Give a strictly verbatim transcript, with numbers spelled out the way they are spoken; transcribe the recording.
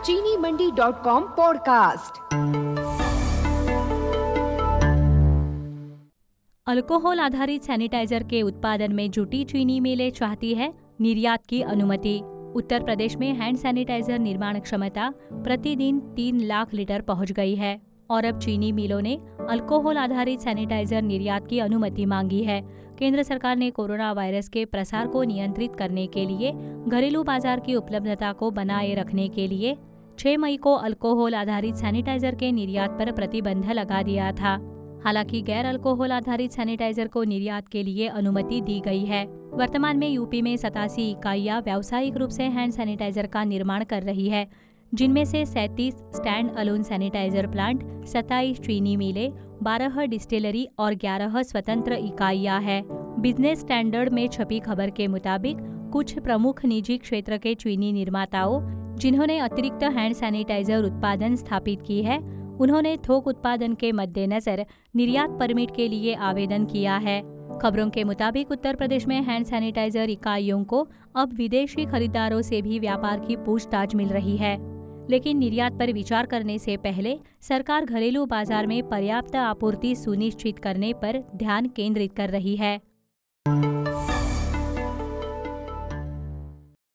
चीनी Mandi dot com podcast. Alcohol आधारित sanitiser के उत्पादन में जुटी चीनी मिलें चाहती है निर्यात की अनुमति। उत्तर प्रदेश में हैंड सैनिटाइजर निर्माण क्षमता प्रतिदिन तीन लाख लीटर पहुंच गई है और अब चीनी मिलों ने अल्कोहल आधारित सैनिटाइजर निर्यात की अनुमति मांगी है। केंद्र सरकार ने कोरोना वायरस के प्रसार को नियंत्रित करने के लिए घरेलू बाजार की उपलब्धता को बनाए रखने के लिए छह मई को अल्कोहल आधारित सैनिटाइजर के निर्यात पर प्रतिबंध लगा दिया था। हालांकि गैर अल्कोहल आधारित सैनिटाइजर को निर्यात के लिए अनुमति दी गई है। वर्तमान में यूपी में सतासी इकाइयां व्यावसायिक रूप से हैंड सैनिटाइजर का निर्माण कर रही है, जिनमें से सैंतीस स्टैंड अलोन सैनिटाइजर प्लांट, सत्ताईस चीनी मिलें, बारह डिस्टिलरी और ग्यारह स्वतंत्र इकाइयां हैं। बिजनेस स्टैंडर्ड में छपी खबर के मुताबिक कुछ प्रमुख निजी क्षेत्र के चीनी निर्माताओं जिन्होंने अतिरिक्त हैंड सैनिटाइजर उत्पादन स्थापित की है, उन्होंने थोक उत्पादन के मद्देनजर निर्यात परमिट के लिए आवेदन किया है। खबरों के मुताबिक उत्तर प्रदेश में हैंड सैनिटाइजर इकाइयों को अब विदेशी खरीदारों से भी व्यापार की पूछताछ मिल रही है, लेकिन निर्यात पर विचार करने से पहले सरकार घरेलू बाजार में पर्याप्त आपूर्ति सुनिश्चित करने पर ध्यान केंद्रित कर रही है।